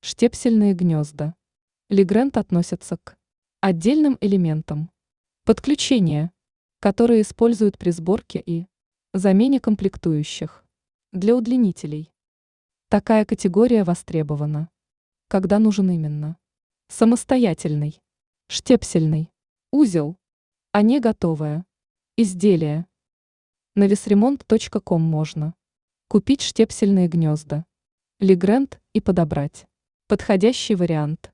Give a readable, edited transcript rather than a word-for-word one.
Штепсельные гнезда. Легрэнд относятся к отдельным элементам подключения, которые используют при сборке и замене комплектующих для удлинителей. Такая категория востребована, когда нужен именно самостоятельный штепсельный узел, а не готовое изделие. На весремонт.ком можно купить штепсельные гнезда Легрэнд и подобрать подходящий вариант.